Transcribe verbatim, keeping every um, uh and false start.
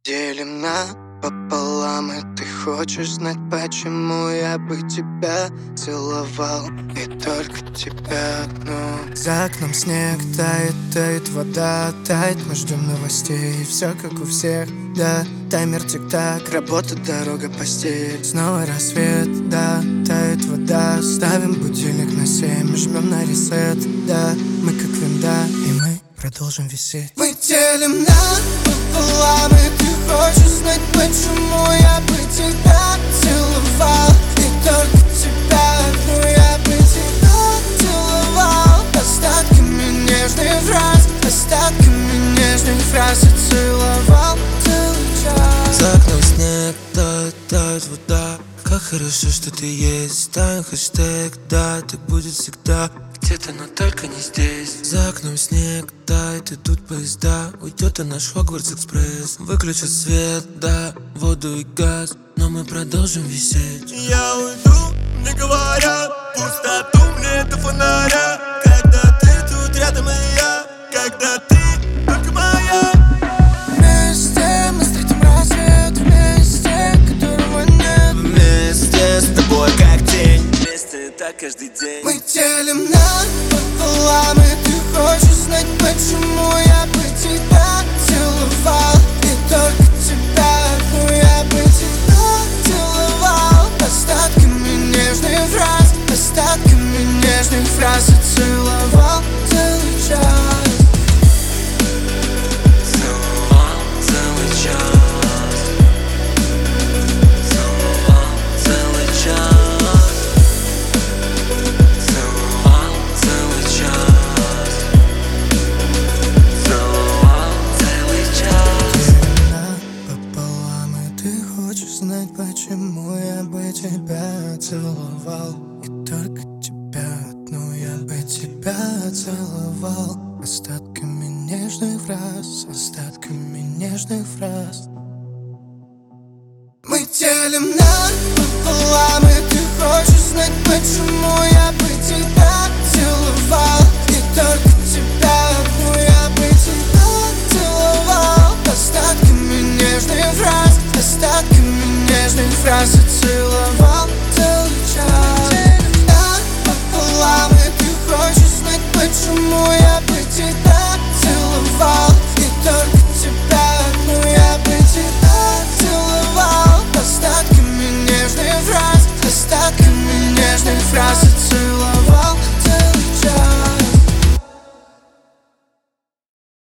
Делим напополам, и ты хочешь знать, почему я бы тебя целовал, и только тебя одну. За окном снег тает, тает вода, тает, мы ждем новостей. Все как у всех, да, таймер тик-так, работа, дорога, постель. Снова рассвет, да, тает вода, ставим будильник на семь, жмем на ресет, да, мы как винда, и мы продолжим висеть. Мы делим напополам, и ты хочешь знать, почему я бы тебя целовал, и только тебя одну я бы тебя целовал. Остатками нежных фраз, остатками нежных фраз я целовал целый час. За окном снег, тает, тает вода. Как хорошо, что ты есть. Ставим хэштег, да, так будет всегда. Где-то, но только не здесь. За окном снег тает, идут поезда. Уйдет и наш Хогвартс-экспресс. Выключат свет, да, воду и газ, но мы продолжим висеть. Я уйду, не говоря пустоту мне до фонаря. Когда ты тут рядом и я, когда ты только моя. Вместе мы встретим рассвет, вместе, которого нет. Вместе с тобой как тень, вместе так каждый день. Мы делим напополам, и ты хочешь знать, почему я бы тебя целовал, и только тебя одну я бы тебя целовал. Остатками нежных фраз, остатками нежных фраз я целовал целый час. Целовал целый час. Целовал целый час. Целовал целый час. Целовал целый час. Напополам, и ты хочешь знать, почему я бы тебя целовал, и только тебя одну я бы тебя целовал. Остатками нежных фраз, остатками нежных фраз. Мы делим напополам, и ты хочешь знать, почему я бы тебя целовал, и только тебя одну я бы тебя целовал. Остатками нежных фраз, остатками нежных фраз я целовал целый час. Напополам, и ты хочешь знать, почему я